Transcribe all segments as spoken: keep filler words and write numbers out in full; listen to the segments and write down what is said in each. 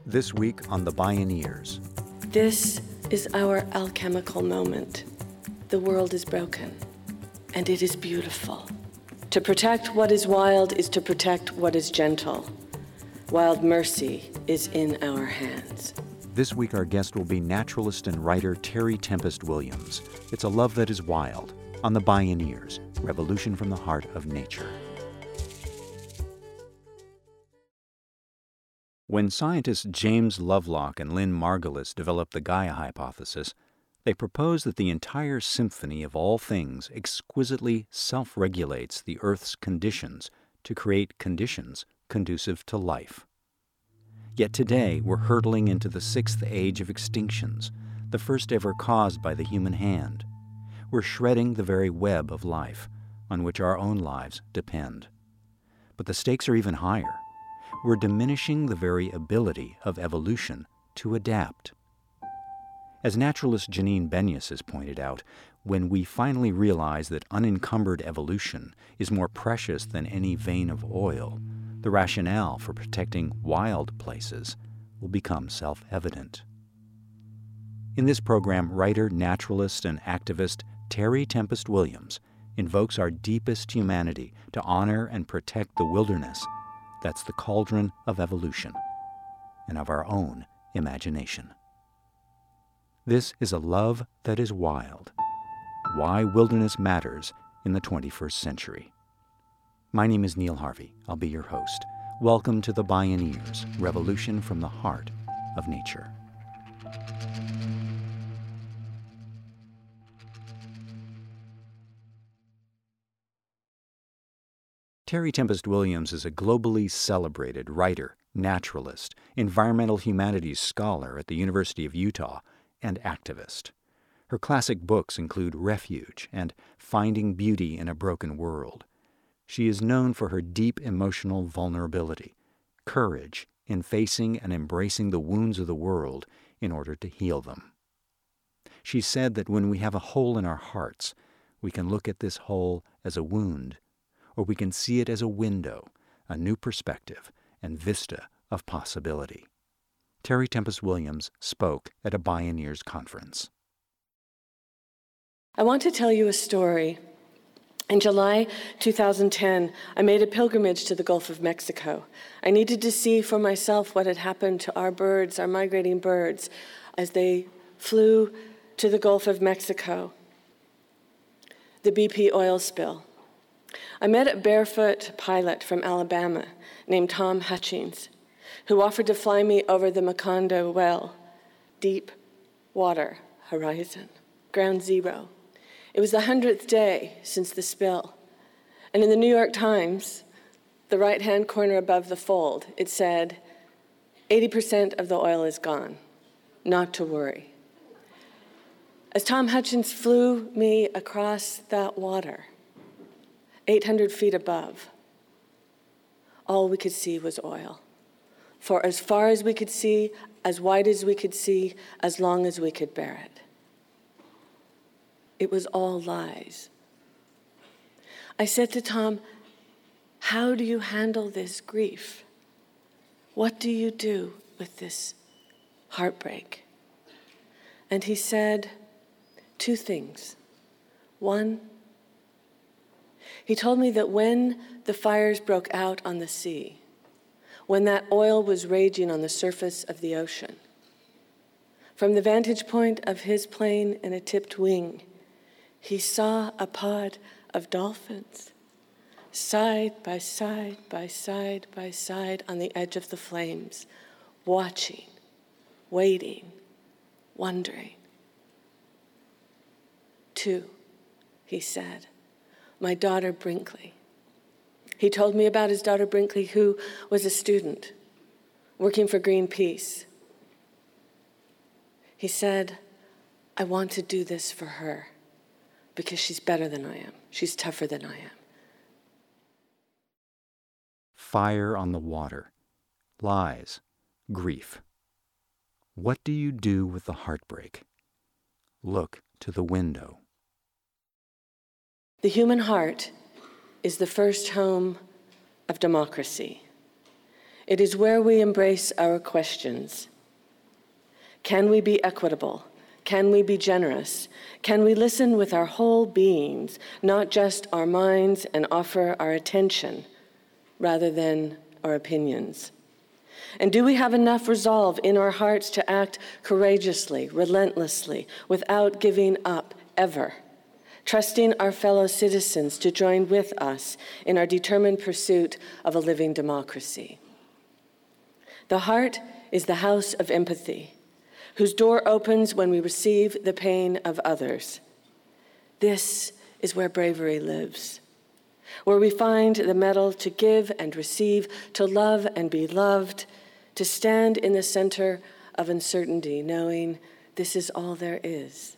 This week on The Bioneers. This is our alchemical moment. The world is broken, and it is beautiful. To protect what is wild is to protect what is gentle. Wild mercy is in our hands. This week our guest will be naturalist and writer Terry Tempest Williams. It's a love that is wild on The Bioneers, Revolution from the Heart of Nature. When scientists James Lovelock and Lynn Margulis developed the Gaia hypothesis, they proposed that the entire symphony of all things exquisitely self-regulates the Earth's conditions to create conditions conducive to life. Yet today we're hurtling into the sixth age of extinctions, the first ever caused by the human hand. We're shredding the very web of life, on which our own lives depend. But the stakes are even higher. We're diminishing the very ability of evolution to adapt. As naturalist Janine Benyus has pointed out, when we finally realize that unencumbered evolution is more precious than any vein of oil, the rationale for protecting wild places will become self-evident. In this program, writer, naturalist, and activist Terry Tempest Williams invokes our deepest humanity to honor and protect the wilderness that's the cauldron of evolution and of our own imagination. This is a love that is wild. Why wilderness matters in the twenty-first century. My name is Neil Harvey. I'll be your host. Welcome to The Bioneers, Revolution from the Heart of Nature. Terry Tempest Williams is a globally celebrated writer, naturalist, environmental humanities scholar at the University of Utah, and activist. Her classic books include Refuge and Finding Beauty in a Broken World. She is known for her deep emotional vulnerability, courage in facing and embracing the wounds of the world in order to heal them. She said that when we have a hole in our hearts, we can look at this hole as a wound, or we can see it as a window, a new perspective and vista of possibility. Terry Tempest Williams spoke at a Bioneers conference. I want to tell you a story. In July two thousand ten, I made a pilgrimage to the Gulf of Mexico. I needed to see for myself what had happened to our birds, our migrating birds, as they flew to the Gulf of Mexico. The B P oil spill. I met a barefoot pilot from Alabama named Tom Hutchings, who offered to fly me over the Macondo well, deep water horizon, ground zero. It was the hundredth day since the spill, and in the New York Times, the right-hand corner above the fold, it said, eighty percent of the oil is gone, not to worry. As Tom Hutchings flew me across that water, eight hundred feet above, all we could see was oil. For as far as we could see, as wide as we could see, as long as we could bear it. It was all lies. I said to Tom, how do you handle this grief? What do you do with this heartbreak? And he said two things. One, he told me that when the fires broke out on the sea, when that oil was raging on the surface of the ocean, from the vantage point of his plane in a tipped wing, he saw a pod of dolphins, side by side by side by side on the edge of the flames, watching, waiting, wondering. Two, he said, my daughter Brinkley. He told me about his daughter Brinkley, who was a student working for Greenpeace. He said, I want to do this for her because she's better than I am. She's tougher than I am. Fire on the water, lies, grief. What do you do with the heartbreak? Look to the window. The human heart is the first home of democracy. It is where we embrace our questions. Can we be equitable? Can we be generous? Can we listen with our whole beings, not just our minds, and offer our attention rather than our opinions? And do we have enough resolve in our hearts to act courageously, relentlessly, without giving up ever, trusting our fellow citizens to join with us in our determined pursuit of a living democracy? The heart is the house of empathy, whose door opens when we receive the pain of others. This is where bravery lives, where we find the mettle to give and receive, to love and be loved, to stand in the center of uncertainty, knowing this is all there is.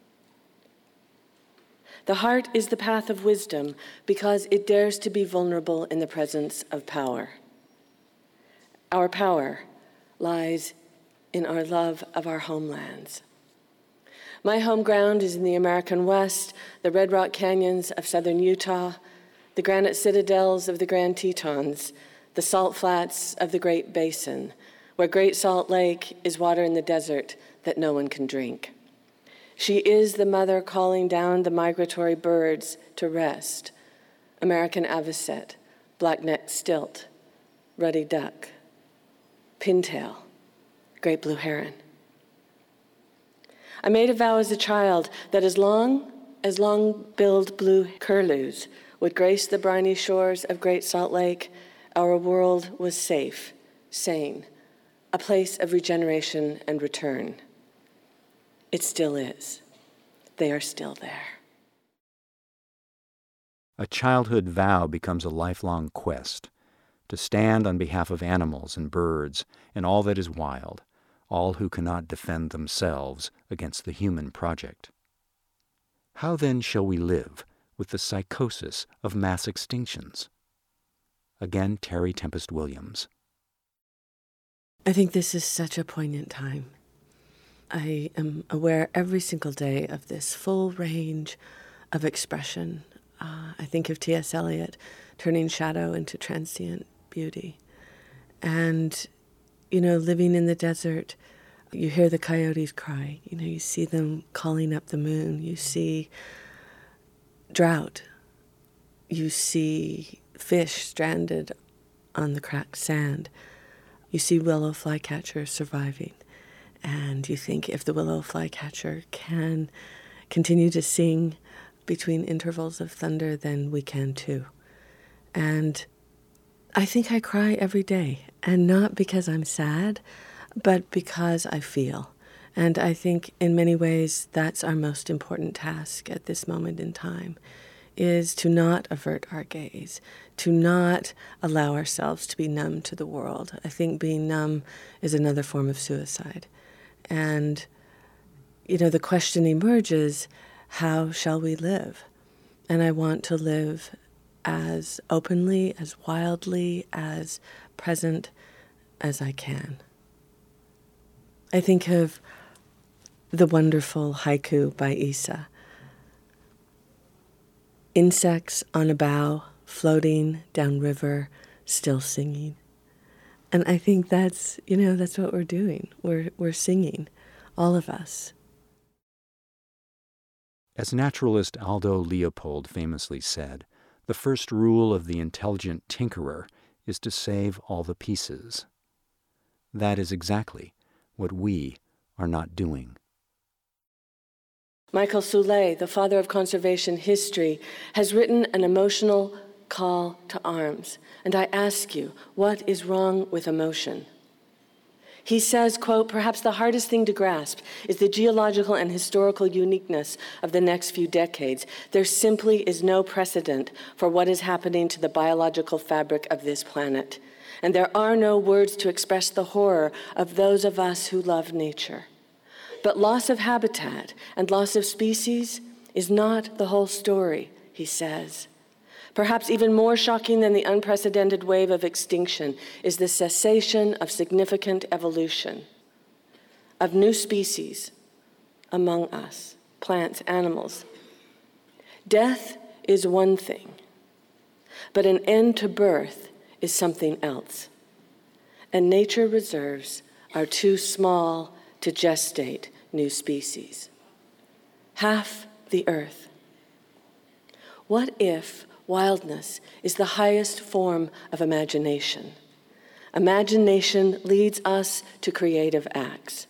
The heart is the path of wisdom because it dares to be vulnerable in the presence of power. Our power lies in our love of our homelands. My home ground is in the American West, the Red Rock Canyons of southern Utah, the granite citadels of the Grand Tetons, the salt flats of the Great Basin, where Great Salt Lake is water in the desert that no one can drink. She is the mother calling down the migratory birds to rest: American avocet, black-necked stilt, ruddy duck, pintail, great blue heron. I made a vow as a child that as long as long-billed blue curlews would grace the briny shores of Great Salt Lake, our world was safe, sane, a place of regeneration and return. It still is. They are still there. A childhood vow becomes a lifelong quest to stand on behalf of animals and birds and all that is wild, all who cannot defend themselves against the human project. How then shall we live with the psychosis of mass extinctions? Again, Terry Tempest Williams. I think this is such a poignant time. I am aware every single day of this full range of expression. Uh, I think of T S Eliot turning shadow into transient beauty. And, you know, living in the desert, you hear the coyotes cry. You know, you see them calling up the moon. You see drought. You see fish stranded on the cracked sand. You see willow flycatcher surviving. And you think if the willow flycatcher can continue to sing between intervals of thunder, then we can too. And I think I cry every day, and not because I'm sad, but because I feel. And I think in many ways that's our most important task at this moment in time, is to not avert our gaze, to not allow ourselves to be numb to the world. I think being numb is another form of suicide. And, you know, the question emerges, how shall we live? And I want to live as openly, as wildly, as present as I can. I think of the wonderful haiku by Issa. Insects on a bough, floating downriver, still singing. And I think that's, you know, that's what we're doing. We're we're singing, all of us. As naturalist Aldo Leopold famously said, the first rule of the intelligent tinkerer is to save all the pieces. That is exactly what we are not doing. Michael Soule, the father of conservation history, has written an emotional call to arms. And I ask you, what is wrong with emotion? He says, quote, perhaps the hardest thing to grasp is the geological and historical uniqueness of the next few decades. There simply is no precedent for what is happening to the biological fabric of this planet. And there are no words to express the horror of those of us who love nature. But loss of habitat and loss of species is not the whole story, he says. Perhaps even more shocking than the unprecedented wave of extinction is the cessation of significant evolution, of new species among us, plants, animals. Death is one thing, but an end to birth is something else. and nature reserves are too small to gestate new species. Half the earth. What if wildness is the highest form of imagination? Imagination leads us to creative acts.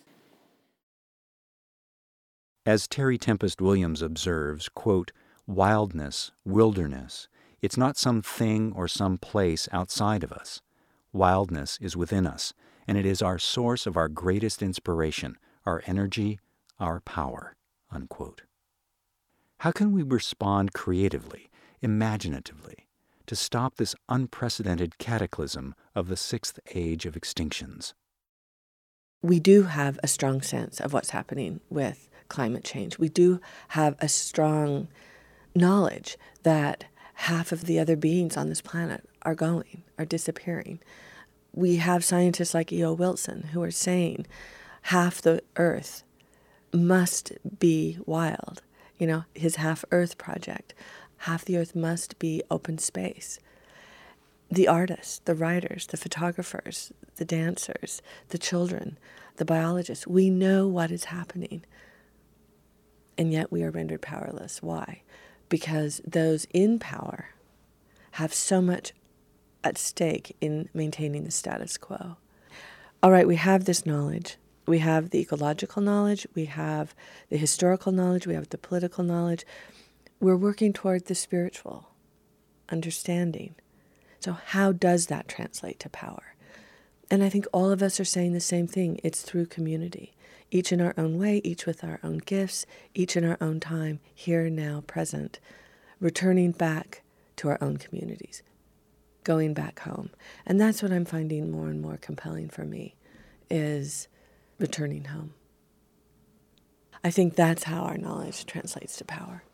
As Terry Tempest Williams observes, quote, wildness, wilderness, it's not some thing or some place outside of us. Wildness is within us, and it is our source of our greatest inspiration, our energy, our power, unquote. How can we respond creatively, imaginatively, to stop this unprecedented cataclysm of the sixth age of extinctions? We do have a strong sense of what's happening with climate change. We do have a strong knowledge that half of the other beings on this planet are going, are disappearing. We have scientists like E O Wilson who are saying half the Earth must be wild. You know, his Half Earth project. Half the Earth must be open space. The artists, the writers, the photographers, the dancers, the children, the biologists, we know what is happening. And yet we are rendered powerless. Why? Because those in power have so much at stake in maintaining the status quo. All right, we have this knowledge. We have the ecological knowledge. We have the historical knowledge. We have the political knowledge. We're working toward the spiritual understanding. So how does that translate to power? And I think all of us are saying the same thing. It's through community. Each in our own way, each with our own gifts, each in our own time, here, now, present, returning back to our own communities, going back home. And that's what I'm finding more and more compelling for me, is returning home. I think that's how our knowledge translates to power.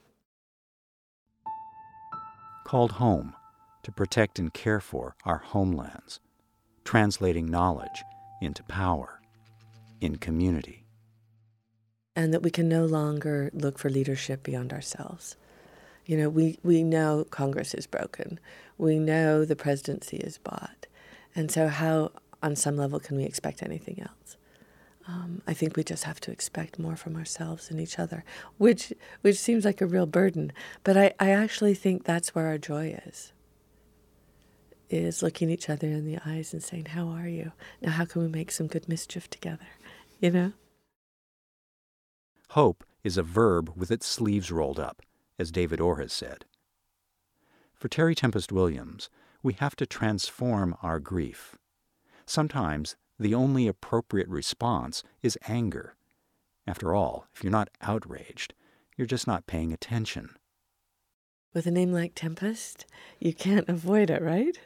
Called home, to protect and care for our homelands, translating knowledge into power, in community. And that we can no longer look for leadership beyond ourselves. You know, we, we know Congress is broken. We know the presidency is bought. And so how, on some level, can we expect anything else? Um, I think we just have to expect more from ourselves and each other, which which seems like a real burden. But I, I actually think that's where our joy is, is looking each other in the eyes and saying, how are you? Now how can we make some good mischief together, you know? Hope is a verb with its sleeves rolled up, as David Orr has said. For Terry Tempest Williams, we have to transform our grief. Sometimes the only appropriate response is anger. After all, if you're not outraged, you're just not paying attention. With a name like Tempest, you can't avoid it, right?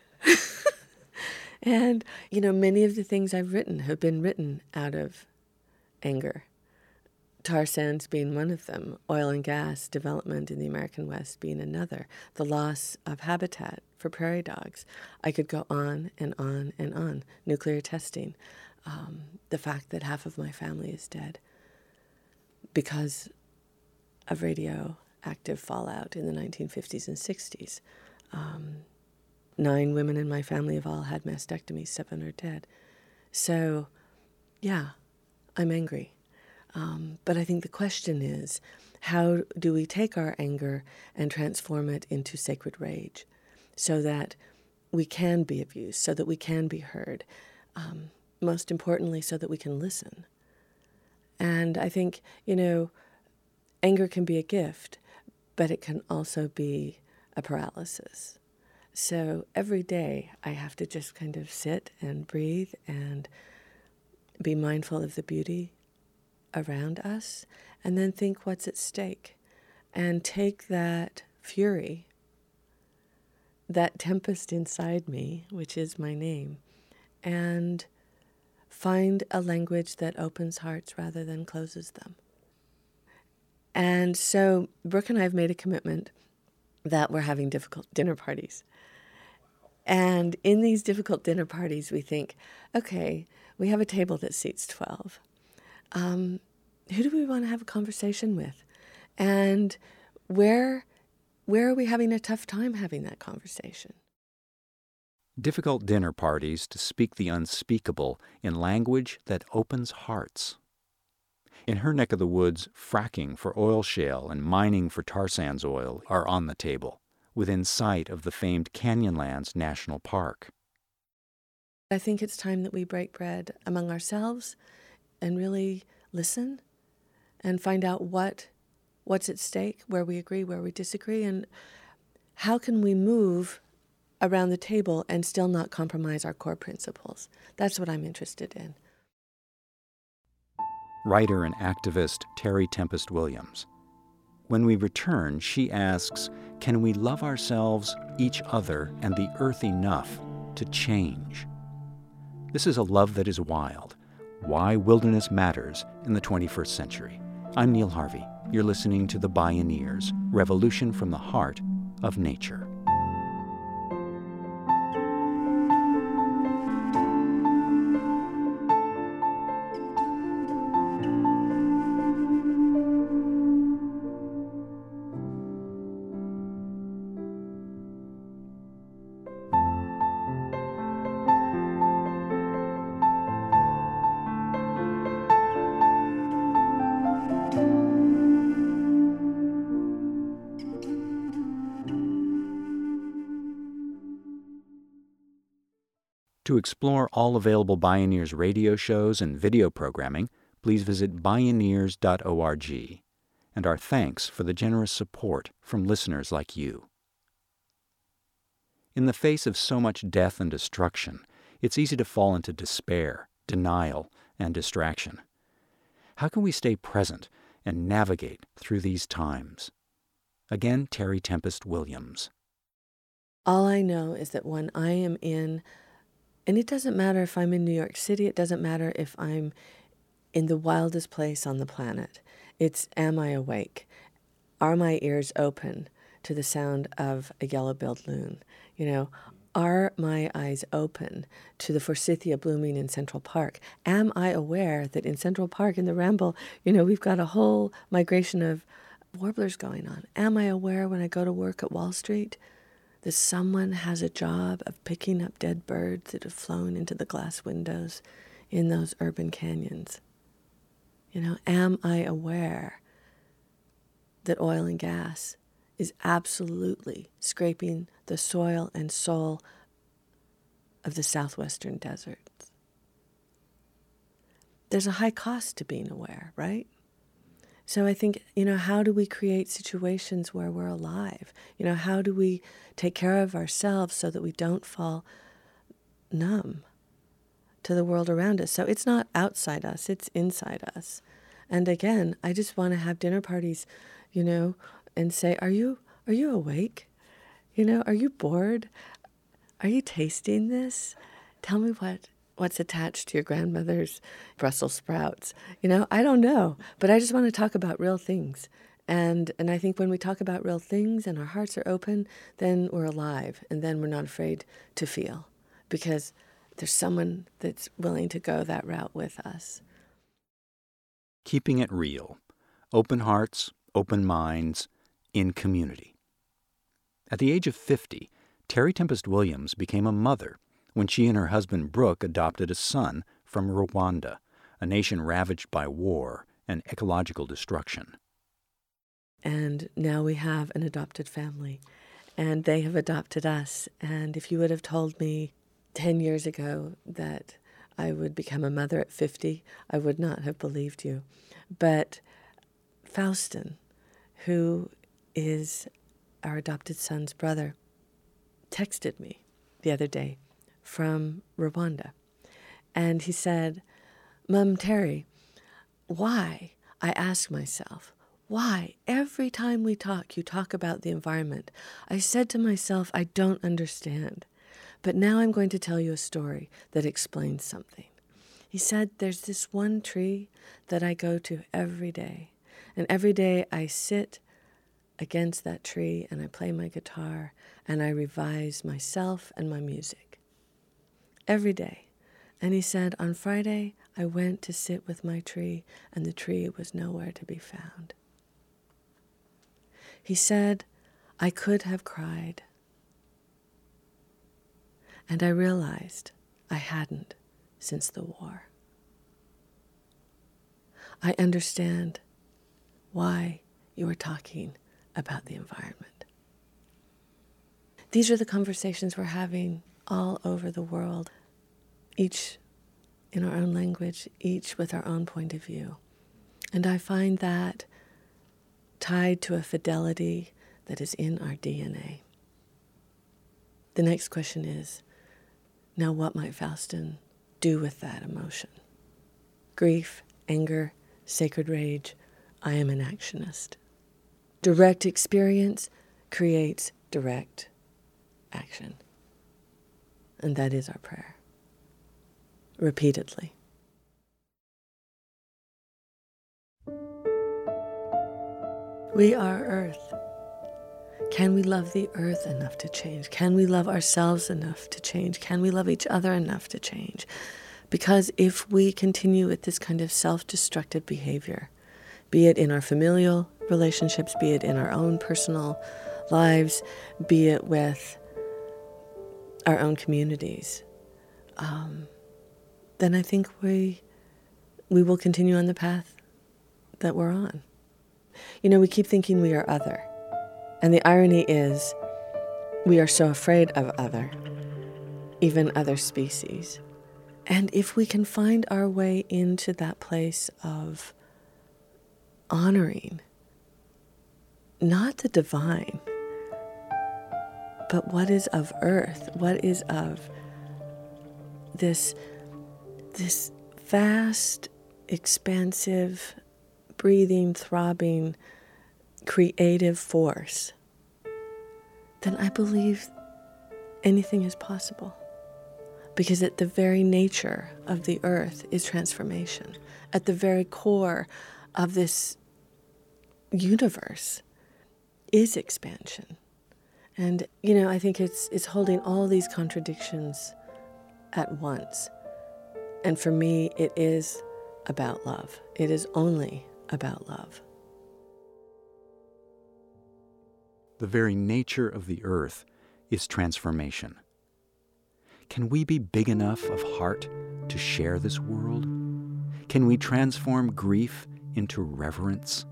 And, you know, many of the things I've written have been written out of anger. Tar sands being one of them, oil and gas development in the American West being another, the loss of habitat for prairie dogs. I could go on and on and on. Nuclear testing, um, the fact that half of my family is dead because of radioactive fallout in the nineteen fifties and sixties. Um, nine women in my family have all had mastectomies, seven are dead. So, yeah, I'm angry. Um, but I think the question is, how do we take our anger and transform it into sacred rage so that we can be of use, so that we can be heard, um, most importantly, so that we can listen. And I think, you know, anger can be a gift, but it can also be a paralysis. So every day I have to just kind of sit and breathe and be mindful of the beauty around us, and then think what's at stake, and take that fury, that tempest inside me, which is my name, and find a language that opens hearts rather than closes them. And so Brooke and I have made a commitment that we're having difficult dinner parties. And in these difficult dinner parties, we think, okay, we have a table that seats twelve. Um, who do we want to have a conversation with? And where, where are we having a tough time having that conversation? Difficult dinner parties to speak the unspeakable in language that opens hearts. In her neck of the woods, fracking for oil shale and mining for tar sands oil are on the table, within sight of the famed Canyonlands National Park. I think it's time that we break bread among ourselves and really listen and find out what what's at stake, where we agree, where we disagree, and how can we move around the table and still not compromise our core principles. That's what I'm interested in. Writer and activist Terry Tempest Williams. When we return, she asks, can we love ourselves, each other, and the earth enough to change? This is a love that is wild. Why wilderness matters in the twenty-first century. I'm Neil Harvey. You're listening to The Bioneers, Revolution from the Heart of Nature. To explore all available Bioneers radio shows and video programming, please visit bioneers dot org. And our thanks for the generous support from listeners like you. In the face of so much death and destruction, it's easy to fall into despair, denial, and distraction. How can we stay present and navigate through these times? Again, Terry Tempest Williams. All I know is that when I am in And it doesn't matter if I'm in New York City. It doesn't matter if I'm in the wildest place on the planet. It's, am I awake? Are my ears open to the sound of a yellow-billed loon? You know, are my eyes open to the forsythia blooming in Central Park? Am I aware that in Central Park, in the Ramble, you know, we've got a whole migration of warblers going on? Am I aware when I go to work at Wall Street that someone has a job of picking up dead birds that have flown into the glass windows in those urban canyons? You know, am I aware that oil and gas is absolutely scraping the soil and soul of the southwestern deserts? There's a high cost to being aware, right? So I think, you know, how do we create situations where we're alive? You know, how do we take care of ourselves so that we don't fall numb to the world around us? So it's not outside us, it's inside us. And again, I just want to have dinner parties, you know, and say, are you are you awake? You know, are you bored? Are you tasting this? Tell me what what's attached to your grandmother's Brussels sprouts. You know, I don't know, but I just want to talk about real things. And and I think when we talk about real things and our hearts are open, then we're alive, and then we're not afraid to feel, because there's someone that's willing to go that route with us. Keeping it real. Open hearts, open minds, in community. At the age of fifty, Terry Tempest Williams became a mother when she and her husband Brooke adopted a son from Rwanda, a nation ravaged by war and ecological destruction. And now we have an adopted family, and they have adopted us. And if you would have told me ten years ago that I would become a mother at fifty, I would not have believed you. But Faustin, who is our adopted son's brother, texted me the other day from Rwanda. And he said, Mom Terry, why? I ask myself, why? Every time we talk, you talk about the environment. I said to myself, I don't understand. But now I'm going to tell you a story that explains something. He said, there's this one tree that I go to every day. And every day I sit against that tree and I play my guitar and I revise myself and my music. Every day. And he said, on Friday, I went to sit with my tree and the tree was nowhere to be found. He said, I could have cried. And I realized I hadn't since the war. I understand why you are talking about the environment. These are the conversations we're having all over the world, each in our own language, each with our own point of view. And I find that tied to a fidelity that is in our D N A. The next question is, now what might Faustin do with that emotion? Grief, anger, sacred rage, I am an actionist. Direct experience creates direct action. And that is our prayer. Repeatedly. We are earth. Can we love the earth enough to change? Can we love ourselves enough to change? Can we love each other enough to change? Because if we continue with this kind of self-destructive behavior, be it in our familial relationships, be it in our own personal lives, be it with our own communities, um, then I think we we will continue on the path that we're on. You know, we keep thinking we are other. And the irony is, we are so afraid of other, even other species. And if we can find our way into that place of honoring, not the divine, but what is of earth, what is of this, this vast, expansive, breathing, throbbing, creative force, then I believe anything is possible. Because at the very nature of the earth is transformation. At the very core of this universe is expansion. And, you know, I think it's it's holding all these contradictions at once. And for me, it is about love. It is only about love. The very nature of the earth is transformation. Can we be big enough of heart to share this world? Can we transform grief into reverence?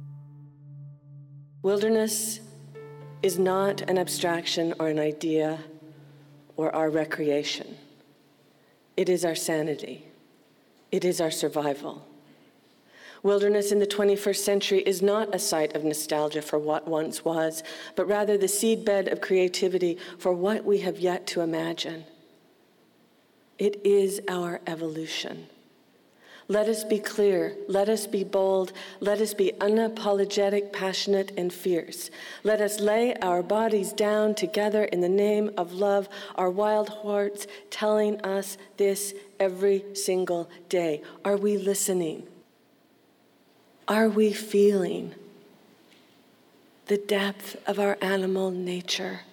Wilderness is not an abstraction or an idea or our recreation. It is our sanity. It is our survival. Wilderness in the twenty-first century is not a site of nostalgia for what once was, but rather the seedbed of creativity for what we have yet to imagine. It is our evolution. Let us be clear, let us be bold, let us be unapologetic, passionate, and fierce. Let us lay our bodies down together in the name of love, our wild hearts telling us this every single day. Are we listening? Are we feeling the depth of our animal nature?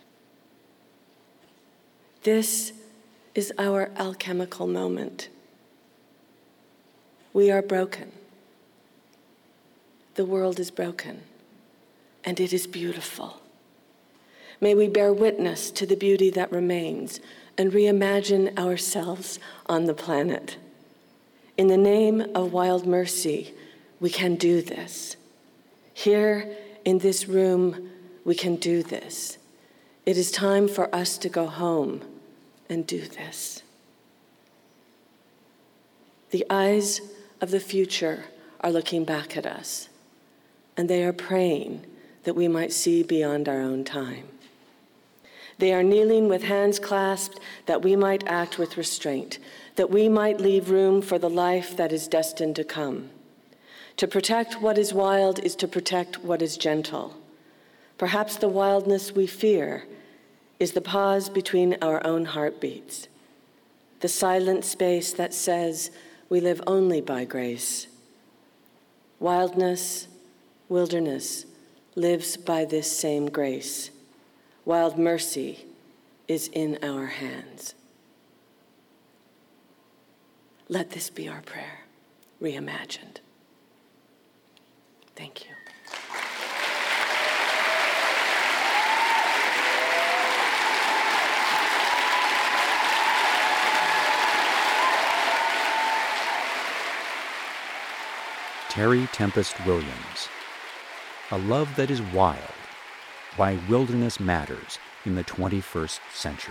This is our alchemical moment. We are broken. The world is broken, and it is beautiful. May we bear witness to the beauty that remains and reimagine ourselves on the planet. In the name of wild mercy, we can do this. Here in this room, we can do this. It is time for us to go home and do this. The eyes of the future are looking back at us, and they are praying that we might see beyond our own time. They are kneeling with hands clasped that we might act with restraint, that we might leave room for the life that is destined to come. To protect what is wild is to protect what is gentle. Perhaps the wildness we fear is the pause between our own heartbeats, the silent space that says we live only by grace. Wildness, wilderness, lives by this same grace. Wild mercy is in our hands. Let this be our prayer, reimagined. Thank you. Terry Tempest Williams. A Love That Is Wild, Why Wilderness Matters in the twenty-first Century.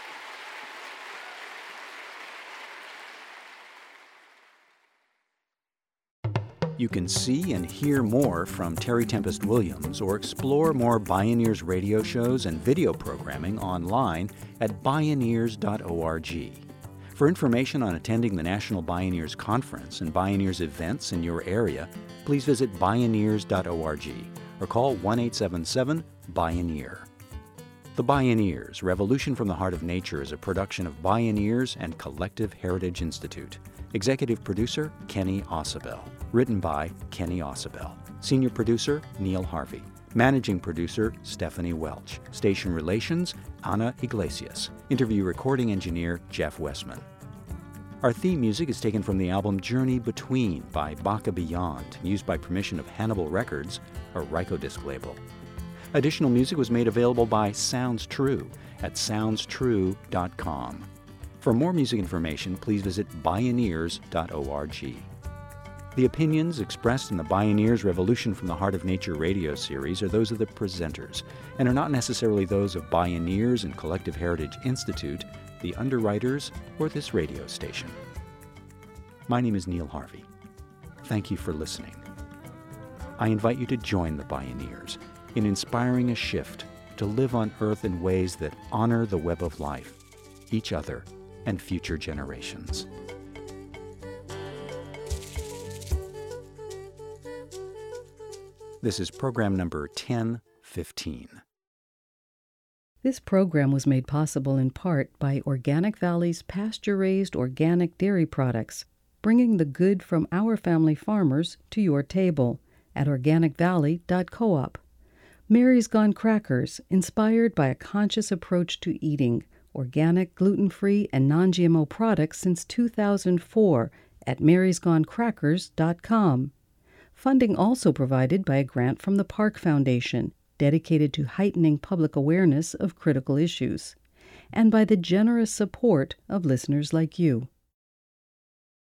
You can see and hear more from Terry Tempest Williams or explore more Bioneers radio shows and video programming online at bioneers dot org. For information on attending the National Bioneers Conference and Bioneers events in your area, please visit bioneers dot org or call one eight seven seven, Bioneer. The Bioneers, Revolution from the Heart of Nature is a production of Bioneers and Collective Heritage Institute. Executive producer, Kenny Ausubel. Written by Kenny Ausubel. Senior producer, Neil Harvey. Managing producer, Stephanie Welch. Station Relations, Ana Iglesias. Interview recording engineer, Jeff Westman. Our theme music is taken from the album Journey Between by Baka Beyond, used by permission of Hannibal Records, a Rykodisc label. Additional music was made available by Sounds True at sounds true dot com. For more music information, please visit bioneers dot org. The opinions expressed in the Bioneers Revolution from the Heart of Nature radio series are those of the presenters and are not necessarily those of Bioneers and Collective Heritage Institute, the underwriters, or this radio station. My name is Neil Harvey. Thank you for listening. I invite you to join the Bioneers in inspiring a shift to live on Earth in ways that honor the web of life, each other, and future generations. This is program number ten fifteen. This program was made possible in part by Organic Valley's pasture-raised organic dairy products, bringing the good from our family farmers to your table at organic valley dot coop. Mary's Gone Crackers, inspired by a conscious approach to eating organic, gluten-free, and non-G M O products since two thousand four at marys gone crackers dot com. Funding also provided by a grant from the Park Foundation, dedicated to heightening public awareness of critical issues, and by the generous support of listeners like you.